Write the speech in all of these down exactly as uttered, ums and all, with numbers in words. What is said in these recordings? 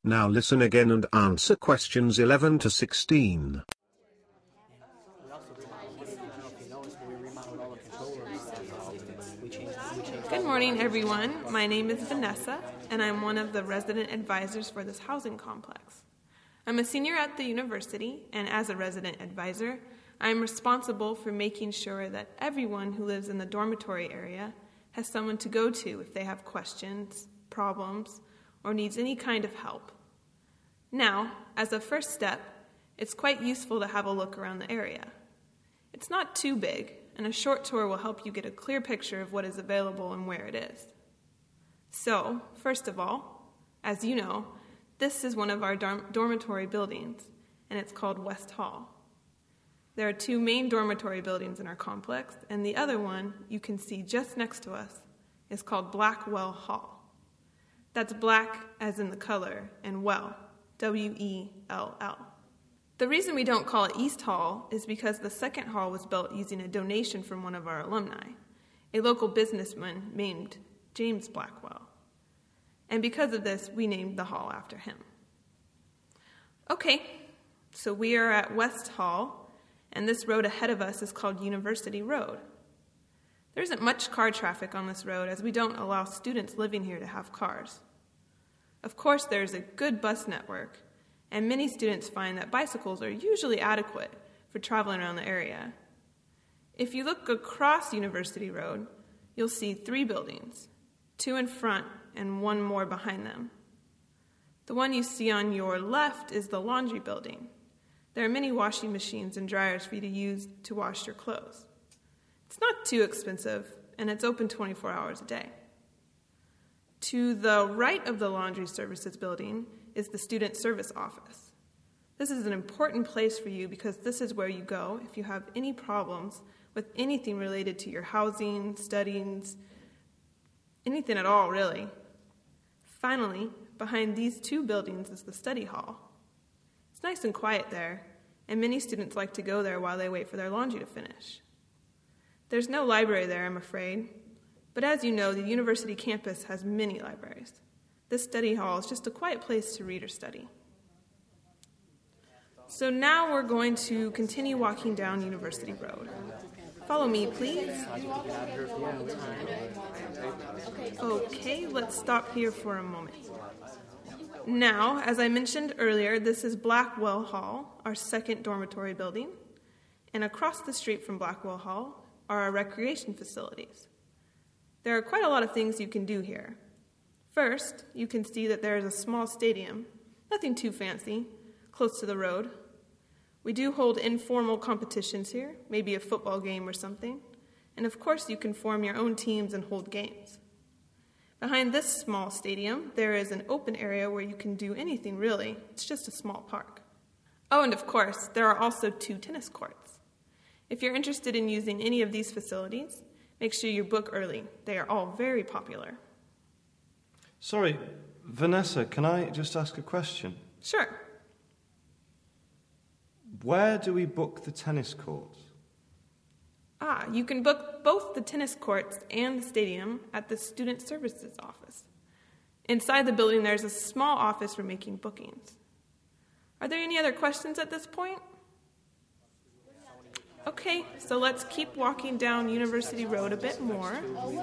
Now listen again and answer questions eleven to sixteen. Good morning, everyone. My name is Vanessa, and I'm one of the resident advisors for this housing complex. I'm a senior at the university, and as a resident advisor, I'm responsible for making sure that everyone who lives in the dormitory area has someone to go to if they have questions, problems, or needs any kind of help. Now, as a first step, it's quite useful to have a look around the area. It's not too big, and a short tour will help you get a clear picture of what is available and where it is. So, first of all, as you know, this is one of our dorm- dormitory buildings, and it's called West Hall. There are two main dormitory buildings in our complex, and the other one, you can see just next to us, is called Blackwell Hall. That's black as in the color, and well, W E L L. The reason we don't call it East Hall is because the second hall was built using a donation from one of our alumni, a local businessman named James Blackwell. And because of this, we named the hall after him. Okay, so we are at West Hall, and this road ahead of us is called University Road. There isn't much car traffic on this road as we don't allow students living here to have cars. Of course, there is a good bus network, and many students find that bicycles are usually adequate for traveling around the area. If you look across University Road, you'll see three buildings, two in front and one more behind them. The one you see on your left is the laundry building. There are many washing machines and dryers for you to use to wash your clothes. It's not too expensive, and it's open twenty-four hours a day. To the right of the laundry services building is the student service office. This is an important place for you because this is where you go if you have any problems with anything related to your housing, studies, anything at all, really. Finally, behind these two buildings is the study hall. It's nice and quiet there, and many students like to go there while they wait for their laundry to finish. There's no library there, I'm afraid, but as you know, the university campus has many libraries. This study hall is just a quiet place to read or study. So now we're going to continue walking down University Road. Follow me, please. Okay, let's stop here for a moment. Now, as I mentioned earlier, this is Blackwell Hall, our second dormitory building, and across the street from Blackwell Hall are our recreation facilities. There are quite a lot of things you can do here. First, you can see that there is a small stadium, nothing too fancy, close to the road. We do hold informal competitions here, maybe a football game or something, and of course you can form your own teams and hold games. Behind this small stadium, there is an open area where you can do anything really. It's just a small park. Oh, and of course, there are also two tennis courts. If you're interested in using any of these facilities, make sure you book early. They are all very popular. Sorry, Vanessa, can I just ask a question? Sure. Where do we book the tennis courts? Ah, you can book both the tennis courts and the stadium at the Student Services office. Inside the building, there's a small office for making bookings. Are there any other questions at this point? Okay, so let's keep walking down University Road a bit more.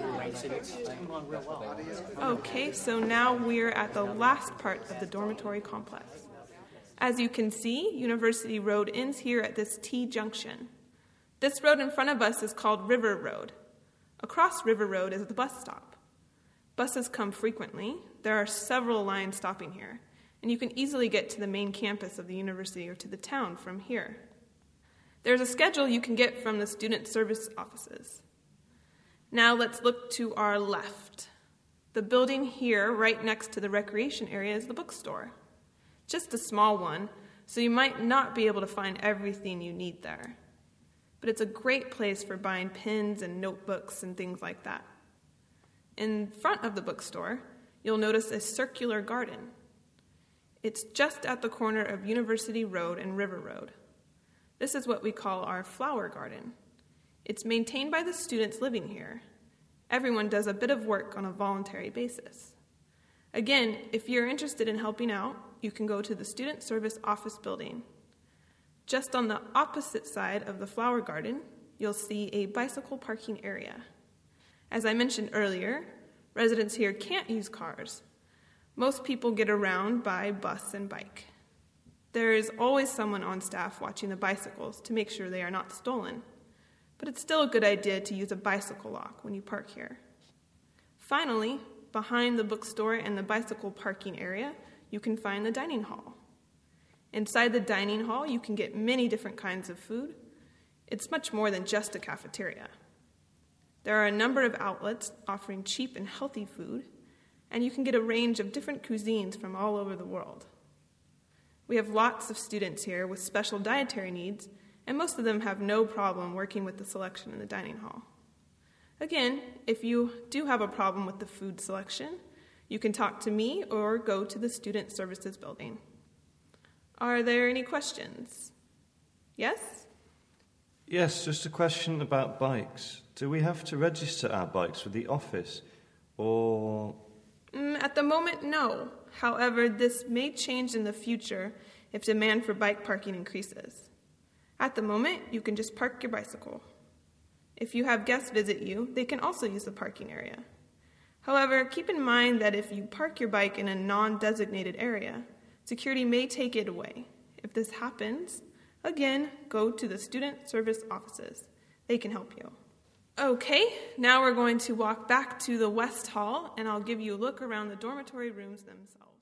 Okay, so now we're at the last part of the dormitory complex. As you can see, University Road ends here at this T-junction. This road in front of us is called River Road. Across River Road is the bus stop. Buses come frequently. There are several lines stopping here, and you can easily get to the main campus of the university or to the town from here. There's a schedule you can get from the student service offices. Now let's look to our left. The building here, right next to the recreation area, is the bookstore. Just a small one, so you might not be able to find everything you need there. But it's a great place for buying pens and notebooks and things like that. In front of the bookstore, you'll notice a circular garden. It's just at the corner of University Road and River Road. This is what we call our flower garden. It's maintained by the students living here. Everyone does a bit of work on a voluntary basis. Again, if you're interested in helping out, you can go to the Student Service Office building. Just on the opposite side of the flower garden, you'll see a bicycle parking area. As I mentioned earlier, residents here can't use cars. Most people get around by bus and bike. There is always someone on staff watching the bicycles to make sure they are not stolen, but it's still a good idea to use a bicycle lock when you park here. Finally, behind the bookstore and the bicycle parking area, you can find the dining hall. Inside the dining hall, you can get many different kinds of food. It's much more than just a cafeteria. There are a number of outlets offering cheap and healthy food, and you can get a range of different cuisines from all over the world. We have lots of students here with special dietary needs, and most of them have no problem working with the selection in the dining hall. Again, if you do have a problem with the food selection, you can talk to me or go to the Student Services building. Are there any questions? Yes? Yes, just a question about bikes. Do we have to register our bikes with the office, or... Mm, at the moment, no. However, this may change in the future if demand for bike parking increases. At the moment, you can just park your bicycle. If you have guests visit you, they can also use the parking area. However, keep in mind that if you park your bike in a non-designated area, security may take it away. If this happens, again, go to the student service offices. They can help you. Okay, now we're going to walk back to the West Hall, and I'll give you a look around the dormitory rooms themselves.